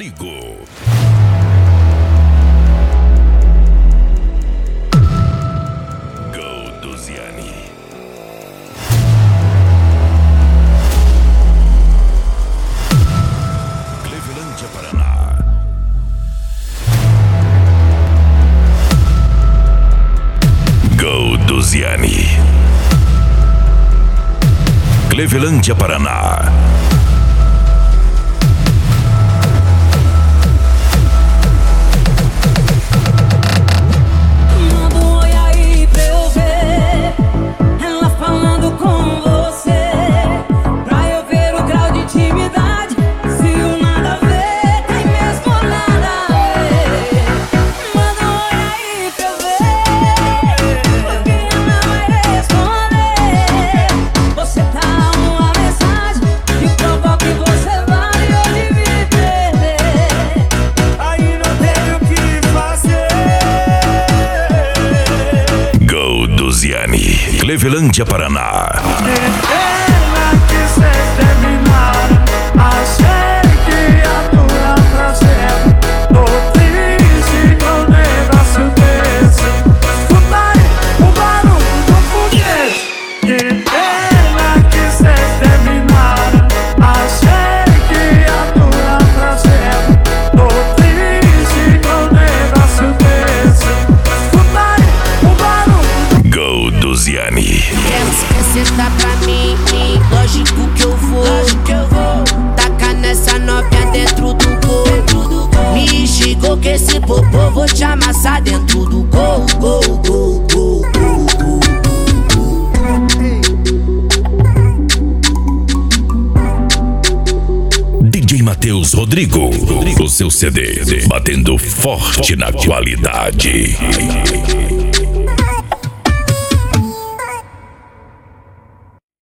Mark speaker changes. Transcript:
Speaker 1: Rodrigo. Gol do Ziani. Clevelândia, Paraná. Gol do Ziani. Clevelândia, Paraná. Ziani, Clevelândia, Paraná.
Speaker 2: Ela quiser terminar, achei que ia durar pra sempre. Tô triste com um negócio desse. Escuta aí o barulho do foguete. Ela quiser terminar, achei que ia durar pra sempre. Tô triste com um negócio desse. Escuta aí o barulho.
Speaker 1: Gol do Ziani.
Speaker 3: Quer sentar pra mim? Lógico que eu vou. Taca nessa novinha dentro do gol. Me chegou que esse popô vou te amassar dentro do gol.
Speaker 1: DJ Matheus Rodrigo, o seu CD, batendo forte na qualidade.